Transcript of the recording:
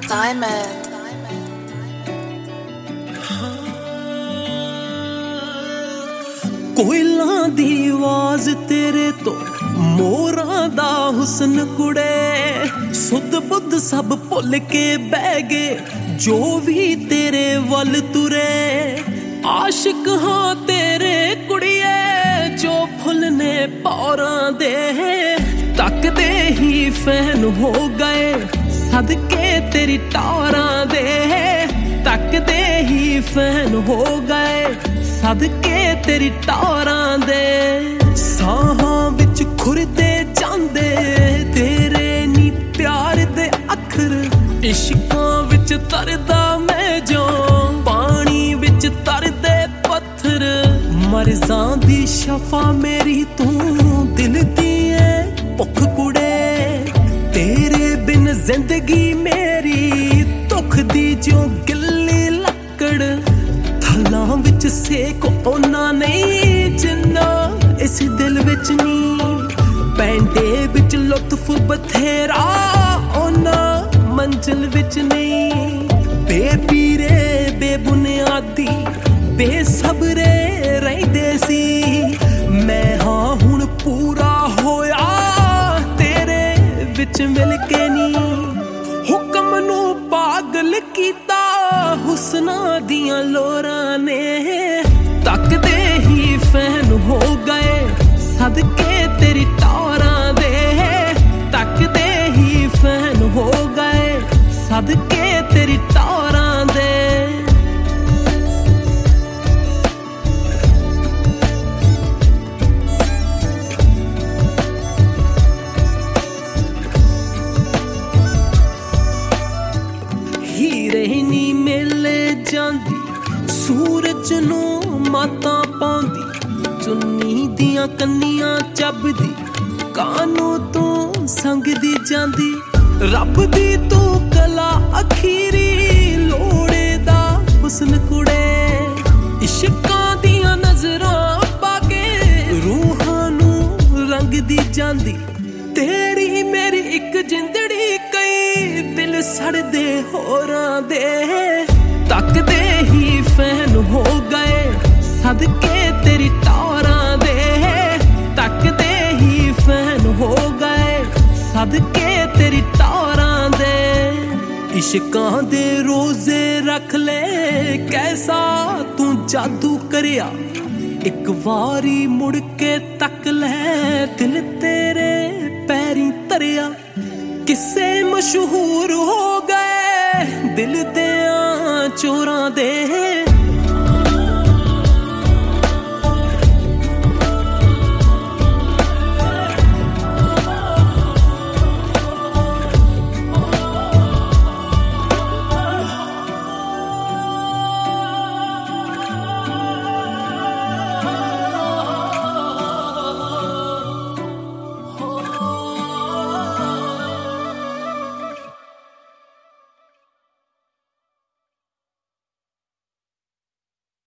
Diamond. कोयलां दी आवाज तेरे तो मोरां दा हुस्न कुड़े सुध बुध सब भुल के बह गए जो भी तेरे वल तुरे आशिक हाँ तेरे कुड़िए जो फुलने पौरां दे तकदे ही फैन हो गए सदके तेरी टारां दे तकदे ही फैन हो गए सदके तेरी टारां दे साहां विच खुरदे जांदे तेरे नी प्यार दे अखर इश्कां विच तरदा मैं जो पानी विच तरदे पत्थर मरजां दी शफा मेरी तू दिल दी ऐ भुख कुड़े तेरे बिन जिंदगी मेरी दुख दी जो गिल्ली लकड़ थलां विच सेक ओना नहीं जिन्ना इस दिल विच नी पैंडे विच लुत्फ बथेरा ओना मंजिल विच नहीं बेपीरे बेबुनियादी बेसबरे रहिंदे सी मैं हाँ हुण पूरा होया तेरे विच मिल के नी हुक्म नू पागल कीता हुस्ना दियां लोरां ने तकदे ही फैन हो गए सदके तेरी टारां दे तकदे ही फैन हो गए सदके तेरी टारां दे हीरे नी मेले जांदी सूरज नू माता पाउंदी चुन्नी दियां कन्नियां चबदी कानू तू संगदी जांदी रब दी तू कला अखीरी लोड़े दा हुस्न कुड़े इश्कां दियां नजरां पाके रूहां नू रंगदी जांदी तेरी मेरी इक जिंदड़ी कई दिल सड़दे होरां दे तकदे ही फैन हो गए सदके तेरी टारां दे तकदे ही फैन हो गए सदके तेरी टारां दे इश्कां दे रोजे रख ले कैसा तू जादू करिया एक वारी मुड़ के तक ले दिल तेरे पैरीं तरिया किस्से मशहूर हो गए दिल दे चोरां दे